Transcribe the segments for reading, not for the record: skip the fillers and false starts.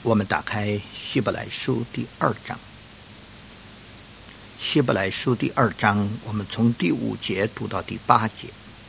我们打开希伯来书第2章。希伯来书第2章，我们从第5节读到第8节。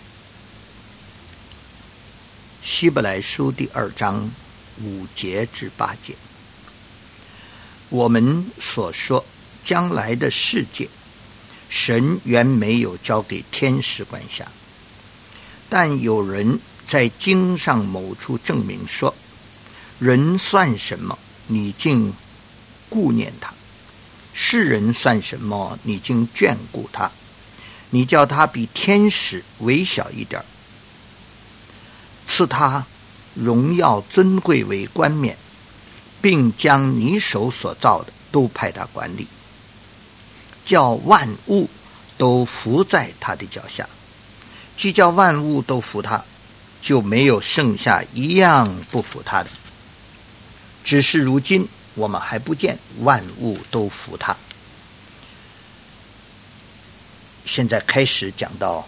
希伯来书第2章5节至8节。我们所说将来的世界，神原没有交给天使管辖，但有人在经上某处证明说，人算什么，你竟顾念他；世人算什么，你竟眷顾他？你叫他比天使微小一点，赐他荣耀尊贵为冠冕，并将你手所造的都派他管理，叫万物都服在他的脚下。既叫万物都服他，就没有剩下一样不服他的。只是如今我们还不见万物都服他。现在开始讲到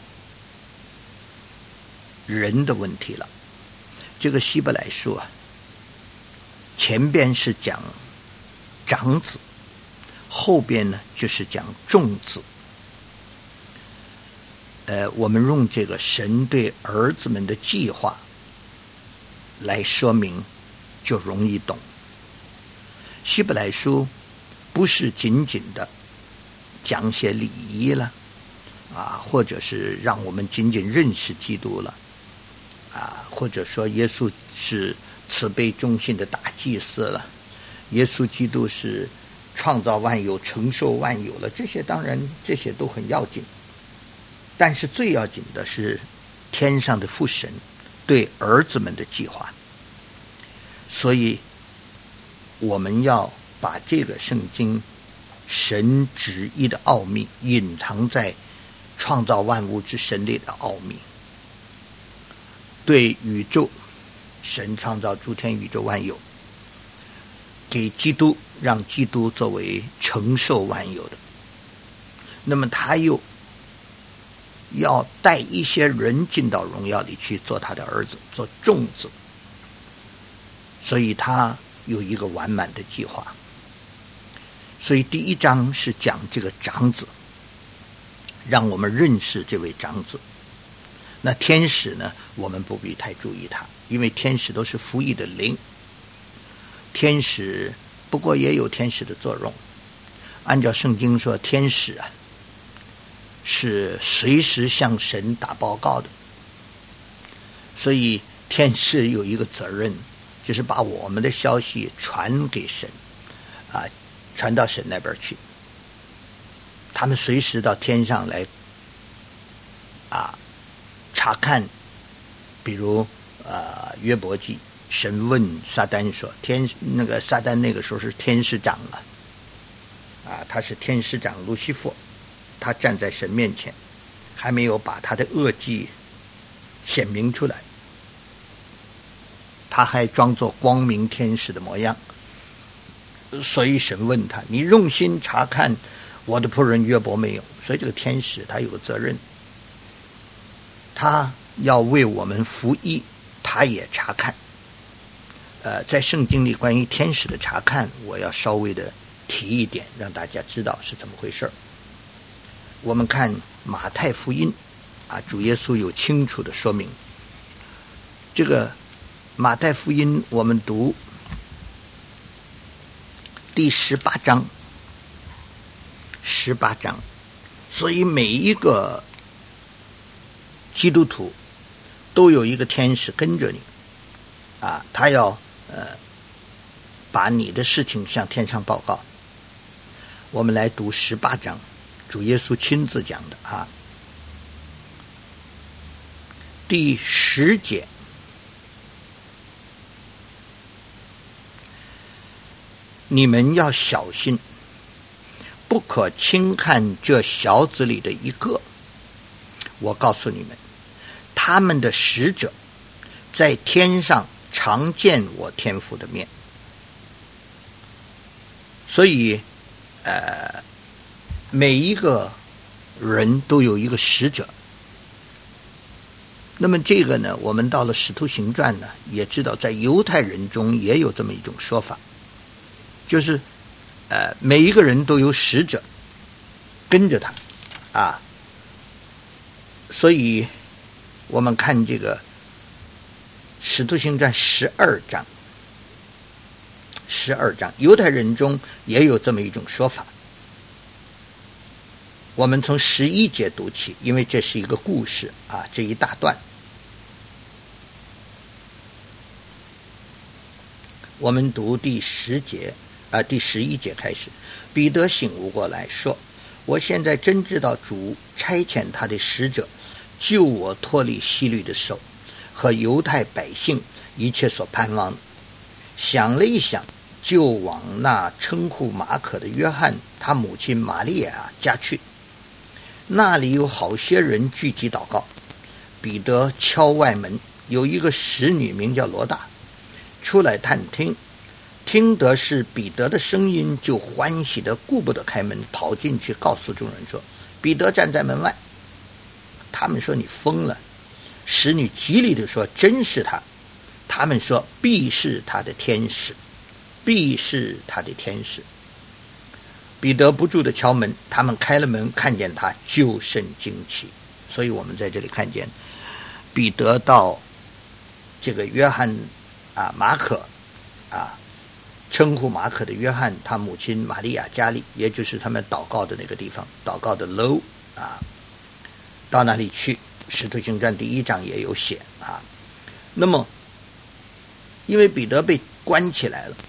人的问题了。这个希伯来书前边是讲长子，后边呢就是讲众子。我们用这个神对儿子们的计划来说明，就容易懂。希伯来书不是仅仅的讲些礼仪了或者是让我们仅仅认识基督了或者说耶稣是慈悲忠信的大祭司了，耶稣基督是创造万有承受万有了，这些当然这些都很要紧，但是最要紧的是天上的父神对儿子们的计划。所以我们要把这个圣经神旨意的奥秘隐藏在创造万物之神里的奥秘。对宇宙，神创造诸天宇宙万有，给基督，让基督作为承受万有的。那么他又要带一些人进到荣耀里去，做他的儿子，做众子。所以他有一个完满的计划。所以第1章是讲这个长子，让我们认识这位长子。那天使呢，我们不必太注意他，因为天使都是服役的灵。天使不过也有天使的作用。按照圣经说，天使是随时向神打报告的。所以天使有一个责任，就是把我们的消息传给神传到神那边去。他们随时到天上来查看。比如约伯记，神问撒旦说，撒旦那个时候是天使长他是天使长路西弗，他站在神面前，还没有把他的恶计显明出来，他还装作光明天使的模样。所以神问他，你用心查看我的仆人约伯没有？所以这个天使他有个责任，他要为我们服役，他也查看。在圣经里关于天使的查看，我要稍微的提一点，让大家知道是怎么回事。我们看马太福音主耶稣有清楚的说明。这个马太福音我们读第18章，所以每一个基督徒都有一个天使跟着你他要把你的事情向天上报告。我们来读18章，主耶稣亲自讲的第10节。你们要小心，不可轻看这小子里的一个。我告诉你们，他们的使者在天上常见我天父的面。所以每一个人都有一个使者。那么这个呢，我们到了使徒行传呢，也知道在犹太人中也有这么一种说法， 就是每一个人都有使者跟着他啊。所以我们看这个使徒行传12章，犹太人中也有这么一种说法。我们从11节读起，因为这是一个故事啊，这一大段。我们读第11节开始。彼得醒悟过来说，我现在真知道主差遣他的使者救我脱离希律的手和犹太百姓一切所盼望的。想了一想，就往那称呼马可的约翰他母亲玛利亚家去，那里有好些人聚集祷告。彼得敲外门，有一个使女名叫罗大出来探听，听得是彼得的声音，就欢喜的顾不得开门，跑进去告诉众人说，彼得站在门外。他们说你疯了。使女极力的说，真是他。他们说必是他的天使，必是他的天使。彼得不住的敲门，他们开了门，看见他就甚惊奇。所以我们在这里看见彼得到这个约翰马可称呼马可的约翰他母亲玛利亚家里，也就是他们祷告的那个地方，祷告的楼到那里去。使徒行传第1章也有写那么因为彼得被关起来了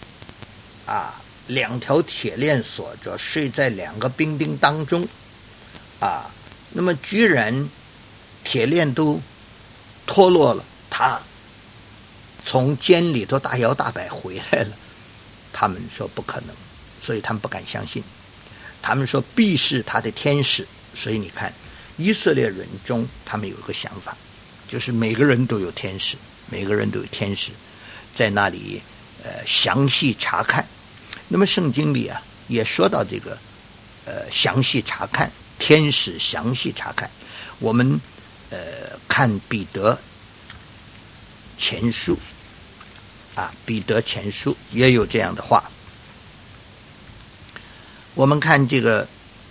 2条铁链锁着，睡在2个兵丁当中那么居然铁链都脱落了，他从监里头大摇大摆回来了。他们说不可能，所以他们不敢相信。他们说必是他的天使。所以你看以色列人中他们有一个想法，就是每个人都有天使，每个人都有天使在那里详细查看。那么圣经里也说到这个详细查看，天使详细查看。我们看彼得前书彼得前书也有这样的话。我们看这个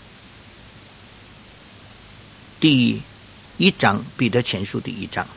第1章，彼得前书第1章，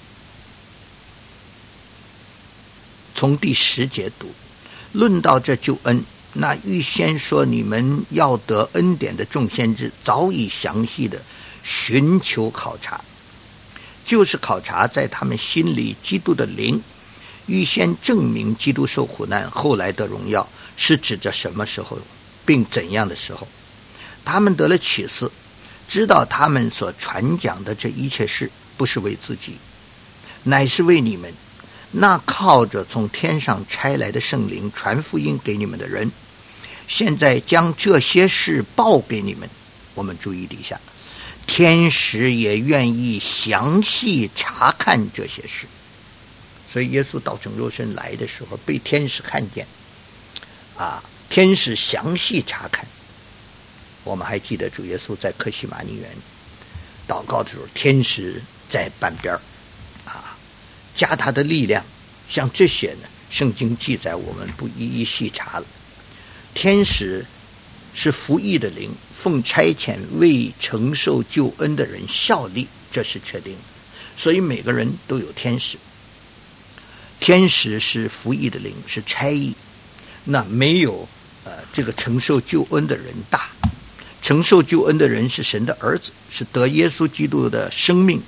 从第10节读。论到这救恩，那预先说你们要得恩典的众先知早已详细的寻求考察，就是考察在他们心里基督的灵，预先证明基督受苦难后来得荣耀是指着什么时候并怎样的时候。他们得了启示，知道他们所传讲的这一切事不是为自己，乃是为你们，那靠着从天上差来的圣灵传福音给你们的人。现在将这些事报给你们。我们注意底下，天使也愿意详细查看这些事。所以耶稣道成肉身来的时候被天使看见天使详细查看。我们还记得主耶稣在客西马尼园祷告的时候，天使在半边加他的力量。像这些呢，圣经记载我们不一一细查了。天使是服役的灵，奉差遣为承受救恩的人效力，这是确定的。所以每个人都有天使。天使是服役的灵，是差役，那没有这个承受救恩的人大。承受救恩的人是神的儿子，是得耶稣基督的生命，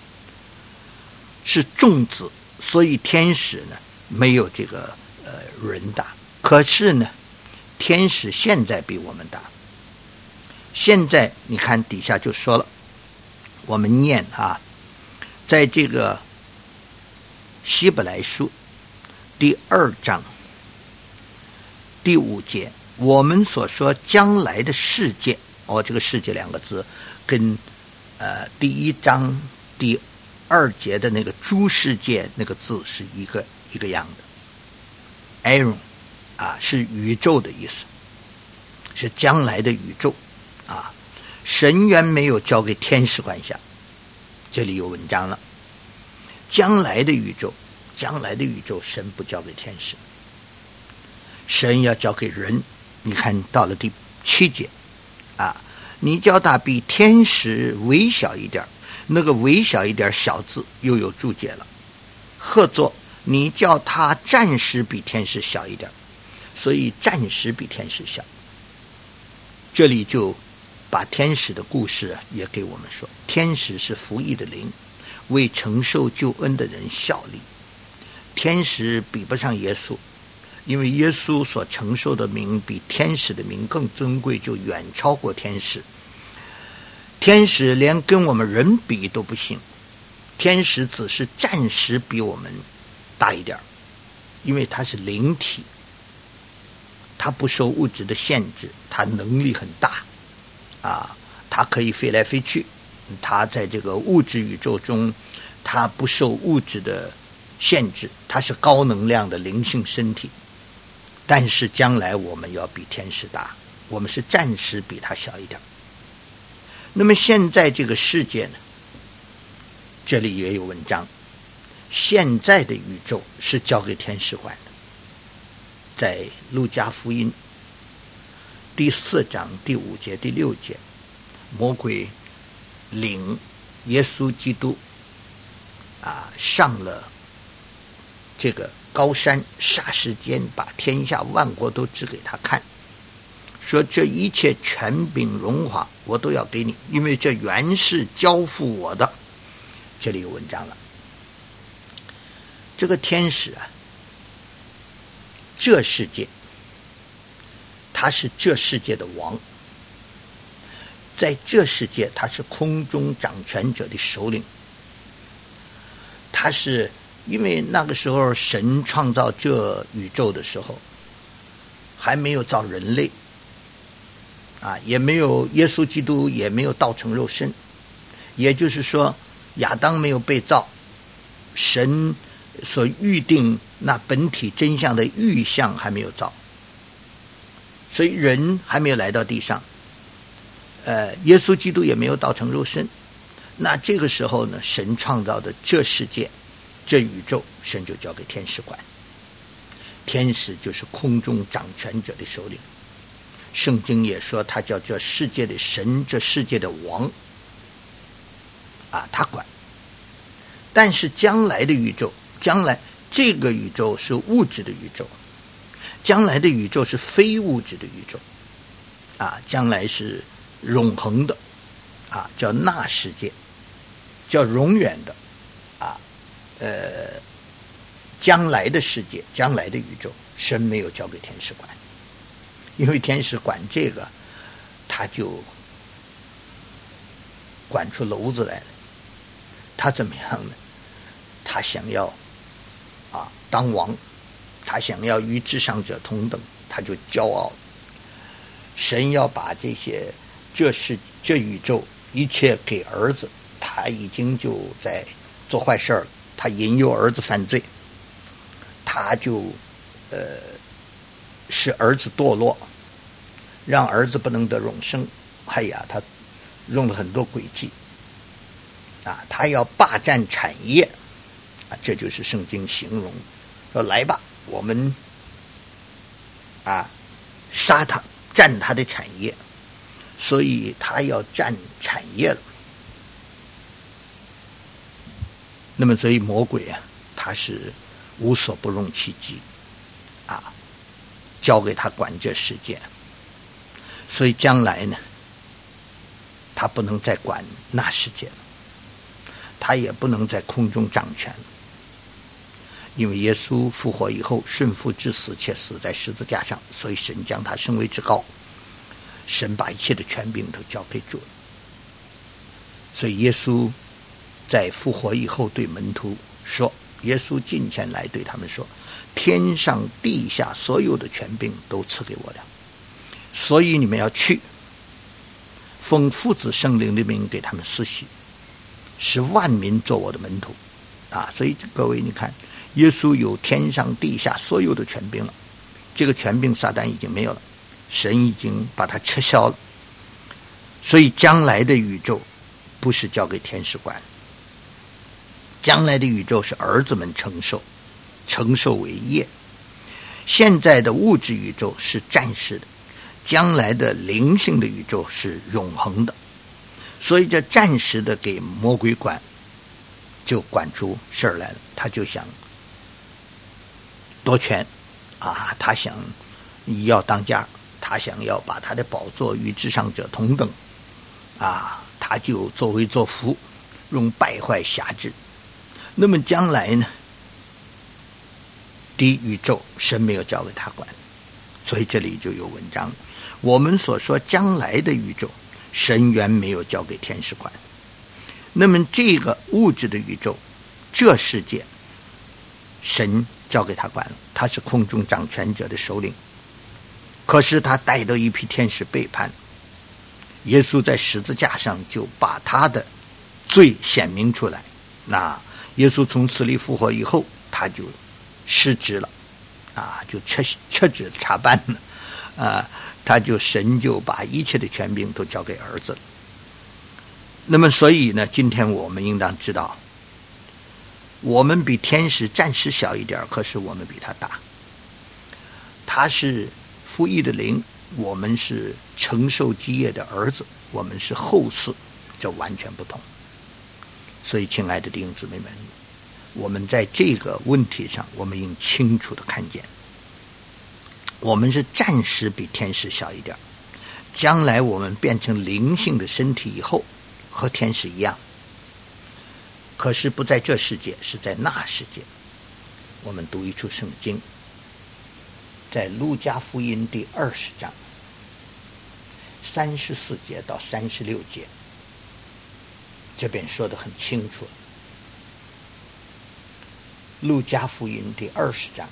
是众子。所以天使呢没有这个人大。可是呢天使现在比我们大。现在你看底下就说了，我们念在这个希伯来书第2章第5节，我们所说将来的世界这个世界2个字跟第1章第2节的那个诸世界那个字是一个样的。 Aaron 是宇宙的意思，是将来的宇宙神原没有交给天使管辖。这里有文章了，将来的宇宙，将来的宇宙神不交给天使。 神要交给人。你看到了第7节啊，你叫他比天使微小一点，那个微小一点小字又有注解了。或作你叫他暂时比天使小一点，所以暂时比天使小。这里就把天使的故事也给我们说，天使是服役的灵，为承受救恩的人效力。天使比不上耶稣，因为耶稣所承受的名比天使的名更尊贵，就远超过天使。天使连跟我们人比都不行，天使只是暂时比我们大一点，因为它是灵体，它不受物质的限制，它能力很大啊，它可以飞来飞去，它在这个物质宇宙中，它不受物质的限制，它是高能量的灵性身体。但是将来我们要比天使大，我们是暂时比它小一点。那么现在这个世界呢，这里也有文章，现在的宇宙是交给天使管的。在路加福音第4章第5节第6节，魔鬼领耶稣基督上了这个高山，霎时间把天下万国都指给他看，说这一切权柄荣华我都要给你，因为这原是交付我的。这里有文章了，这个天使这世界他是这世界的王，在这世界他是空中掌权者的首领。他是因为那个时候神创造这宇宙的时候还没有造人类也没有耶稣基督，也没有道成肉身，也就是说亚当没有被造，神所预定那本体真相的预象还没有造，所以人还没有来到地上，耶稣基督也没有道成肉身。那这个时候呢，神创造的这世界这宇宙，神就交给天使管。天使就是空中掌权者的首领，圣经也说他叫这世界的神，这世界的王他管。但是将来的宇宙，将来这个宇宙是物质的宇宙，将来的宇宙是非物质的宇宙将来是永恒的叫那世界，叫永远的将来的世界，将来的宇宙，神没有交给天使管，因为天使管这个他就管出篓子来了。他怎么样呢？他想要当王，他想要与至上者同等，他就骄傲。神要把这宇宙一切给儿子，他已经就在做坏事了，他引诱儿子犯罪，他就使儿子堕落，让儿子不能得永生。他用了很多诡计他要霸占产业这就是圣经形容说，来吧，我们杀他，占他的产业，所以他要占产业了。那么所以魔鬼他是无所不用其极交给他管这世界。所以将来呢，他不能再管那世界了，他也不能在空中掌权，因为耶稣复活以后顺服至死，且死在十字架上，所以神将他升为至高，神把一切的权柄都交给主了。所以耶稣在复活以后对门徒说，耶稣近前来对他们说，天上地下所有的权柄都赐给我了，所以你们要去，奉父子圣灵的名给他们施洗，使万民做我的门徒所以各位你看，耶稣有天上地下所有的权柄了，这个权柄撒旦已经没有了，神已经把它撤销了。所以将来的宇宙不是交给天使管，将来的宇宙是儿子们承受为业。 现在的物质宇宙是暂时的，将来的灵性的宇宙是永恒的。所以这暂时的给魔鬼管，就管出事儿来了。他就想夺权啊，他想要当家，他想要把他的宝座与至上者同等啊，他就作威作福，用败坏辖制。那么将来呢，的宇宙神没有交给他管，所以这里就有文章。我们所说将来的宇宙，神原没有交给天使管。那么这个物质的宇宙，这世界神交给他管了，他是空中掌权者的首领。可是他带着一批天使背叛，耶稣在十字架上就把他的罪显明出来。那耶稣从死里复活以后，他就失职了啊，就撤职查办了啊，神就把一切的权柄都交给儿子了。那么所以呢，今天我们应当知道，我们比天使暂时小一点，可是我们比他大。他是父义的灵，我们是承受基业的儿子，我们是后嗣，这完全不同。所以亲爱的弟兄姊妹们，我们在这个问题上，我们应清楚的看见，我们是暂时比天使小一点，将来我们变成灵性的身体以后，和天使一样。可是不在这世界，是在那世界。我们读一处圣经，在路加福音第20章34节到36节，这边说得很清楚。路加福音第20章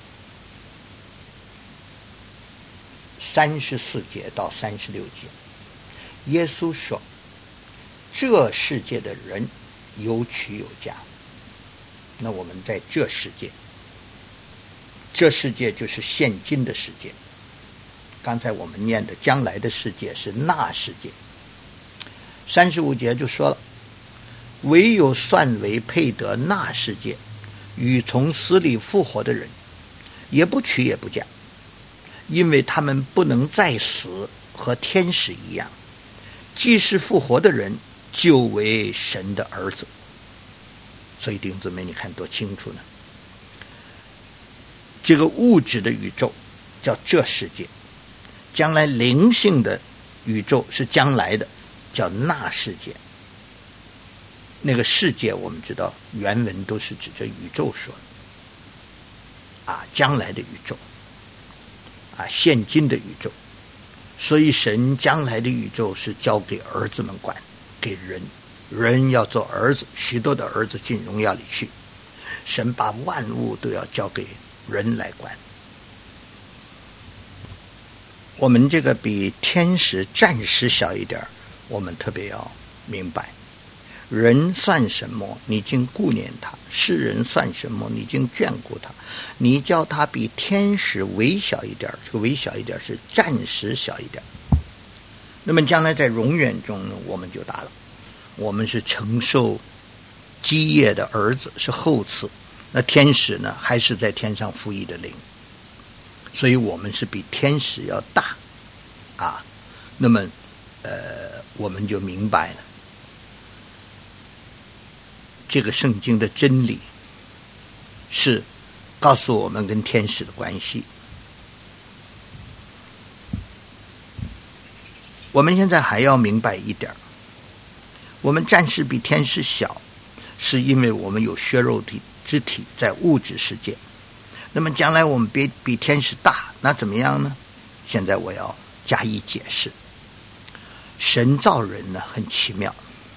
34节到36节，耶稣说，这世界的人有娶有嫁。那我们在这世界，这世界就是现今的世界，刚才我们念的将来的世界是那世界。35节就说了，唯有算为配得那世界与从死里复活的人，也不娶也不嫁，因为他们不能再死，和天使一样，既是复活的人，就为神的儿子。所以弟兄姊妹，你看多清楚呢。这个物质的宇宙叫这世界，将来灵性的宇宙是将来的，叫那世界。那个世界我们知道原文都是指着宇宙说的啊，将来的宇宙啊，现今的宇宙。所以神将来的宇宙是交给儿子们管，给人要做儿子，许多的儿子进荣耀里去。神把万物都要交给人来管。我们这个比天使暂时小一点，我们特别要明白，人算什么，你竟顾念他；世人算什么，你竟眷顾他。你叫他比天使微小一点，这个微小一点是暂时小一点。那么将来在永远中呢，我们就大了。我们是承受基业的儿子，是后嗣。那天使呢，还是在天上服役的灵，所以我们是比天使要大啊。那么我们就明白了这个圣经的真理，是告诉我们跟天使的关系。我们现在还要明白一点，我们暂时比天使小，是因为我们有血肉之体在物质世界。那么将来我们比天使大，那怎么样呢？现在我要加以解释。神造人呢很奇妙，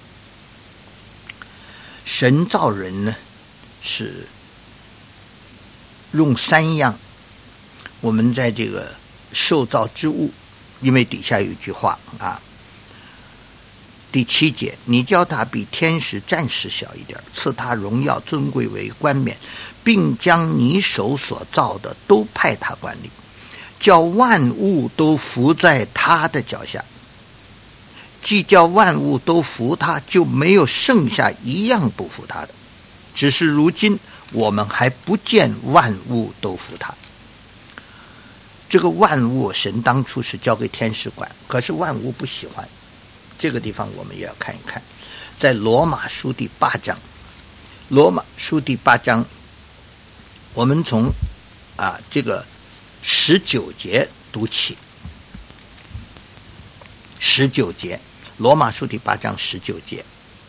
神造人呢是用3样。我们在这个受造之物，因为底下有一句话啊，第7节，你叫他比天使暂时小一点，赐他荣耀尊贵为冠冕，并将你手所造的都派他管理，叫万物都服在他的脚下。既叫万物都服他，就没有剩下一样不服他的。只是如今我们还不见万物都服他。 这个万物神当初是交给天使管，可是万物不喜欢。这个地方我们也要看一看，在罗马书第8章，罗马书第8章，我们从这个19节读起。19节，罗马书第8章19节，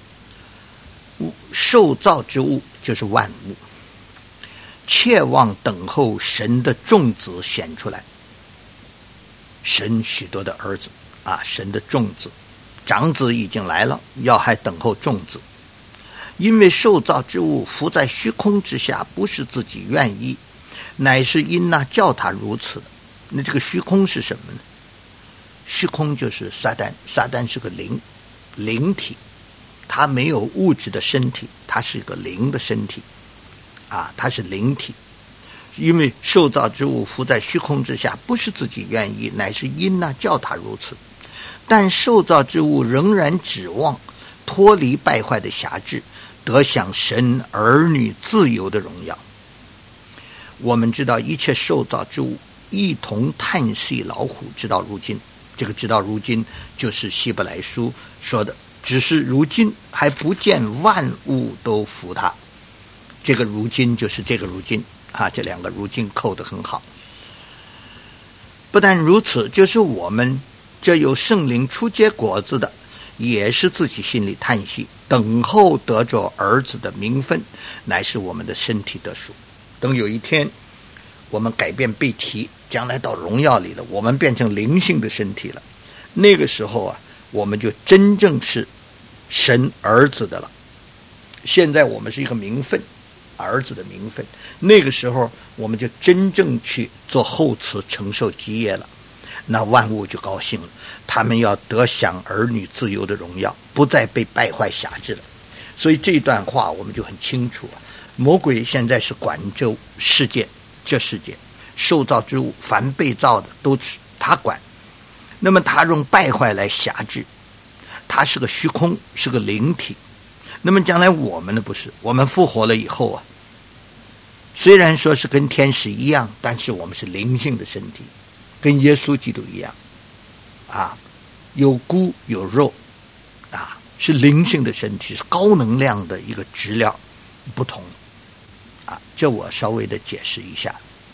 受造之物就是万物，切望等候神的众子显出来。神许多的儿子神的众子，长子已经来了，要还等候众子。因为受造之物伏在虚空之下，不是自己愿意，乃是因那叫他如此的。那这个虚空是什么呢？虚空就是撒旦，撒旦是个灵体，它没有物质的身体，它是一个灵的身体它是灵体。因为受造之物伏在虚空之下，不是自己愿意，乃是因那叫他如此。但受造之物仍然指望脱离败坏的辖制，得享神儿女自由的荣耀。我们知道一切受造之物一同叹息劳苦，直到如今。这个直到如今就是希伯来书说的，只是如今还不见万物都服他。这个如今就是这个如今这两个如今扣得很好。不但如此，就是我们这有圣灵初结果子的，也是自己心里叹息，等候得着儿子的名分，乃是我们的身体得赎。等有一天我们改变被提，将来到荣耀里了，我们变成灵性的身体了，那个时候我们就真正是神儿子的了。现在我们是一个名分，儿子的名分，那个时候我们就真正去做后嗣，承受基业了。那万物就高兴了，他们要得享儿女自由的荣耀，不再被败坏辖制了。所以这段话我们就很清楚魔鬼现在是管这世界，受造之物凡被造的都是他管。那么他用败坏来辖制，他是个虚空，是个灵体。那么将来我们呢？不是，我们复活了以后虽然说是跟天使一样，但是我们是灵性的身体，跟耶稣基督一样有骨有肉是灵性的身体，是高能量的一个质量不同这我稍微的解释一下。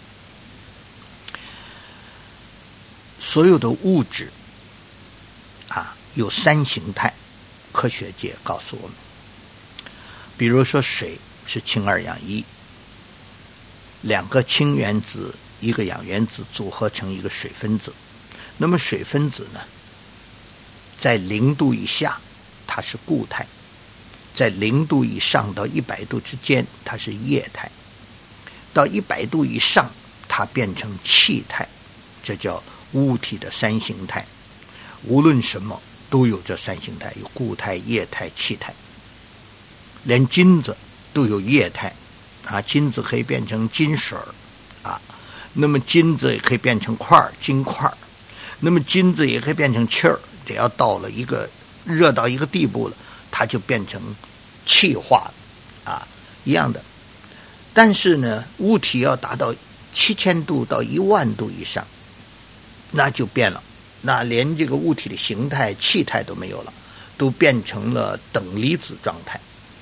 所有的物质有3形态，科学界告诉我们。比如说水是氢2氧1，2个氢原子1个氧原子组合成一个水分子。那么水分子呢，在0度以下它是固态，在0度以上到100度之间它是液态，到100度以上它变成气态，这叫物体的3形态。无论什么都有这3形态，有固态、液态、气态。连金子都有液态金子可以变成金水那么金子也可以变成金块，那么金子也可以变成气儿，得要到了一个热到一个地步了，它就变成气化一样的。但是呢，物体要达到7000度到10000度以上，那就变了，那连这个物体的形态、气态都没有了，都变成了等离子状态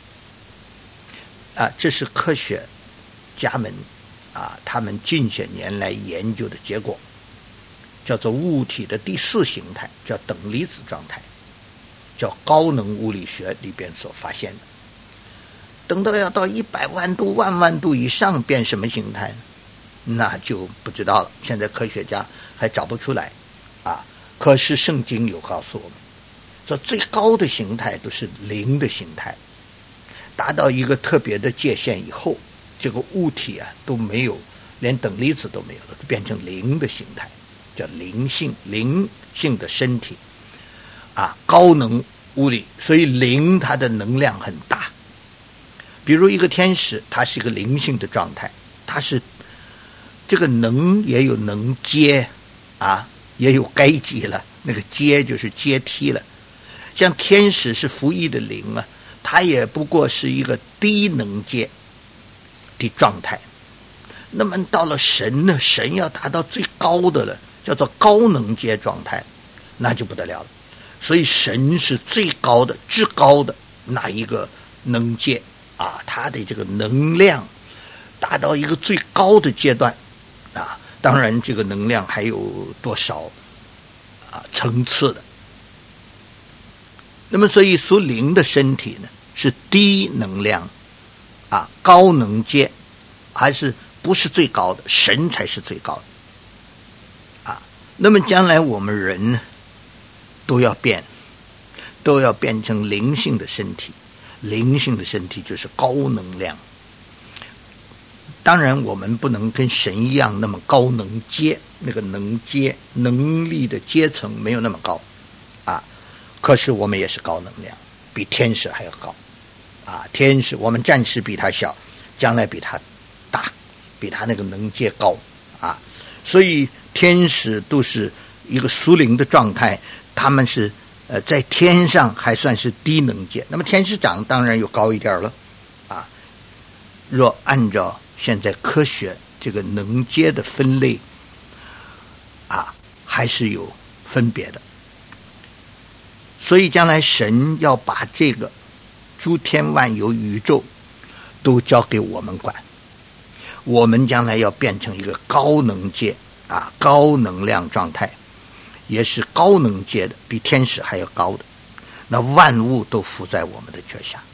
这是科学家们他们近些年来研究的结果，叫做物体的第4形态，叫等离子状态，叫高能物理学里边所发现的。等到要到100万度、10000度以上变什么形态呢？那就不知道了，现在科学家还找不出来可是圣经有告诉我们说，最高的形态都是灵的形态，达到一个特别的界限以后，这个物体都没有，连等离子都没有了，变成灵的形态，叫灵性的身体高能物理。所以灵它的能量很大。比如一个天使，它是一个灵性的状态，它是这个能也有能接也有该接了，那个接就是阶梯了。像天使是服役的灵它也不过是一个低能阶的状态。 那么到了神呢，神要达到最高的了，叫做高能阶状态，那就不得了了。所以神是最高的、至高的那一个能阶啊，它的这个能量达到一个最高的阶段啊。当然，这个能量还有多少层次的。那么，所以属灵的身体呢，是低能量高能阶，还是不是最高的？神才是最高的那么将来我们人呢，都要变成灵性的身体，灵性的身体就是高能量。当然我们不能跟神一样那么高能阶，那个能力的阶层没有那么高可是我们也是高能量，比天使还要高天使我们暂时比他小，将来比他大，比他那个能阶高所以天使都是一个属灵的状态，他们是在天上还算是低能阶。那么天使长当然又高一点了若按照现在科学这个能阶的分类还是有分别的。所以将来神要把这个诸天万有宇宙都交给我们管，我们将来要变成一个高能阶高能量状态，也是高能阶的，比天使还要高的，那万物都伏在我们的脚下。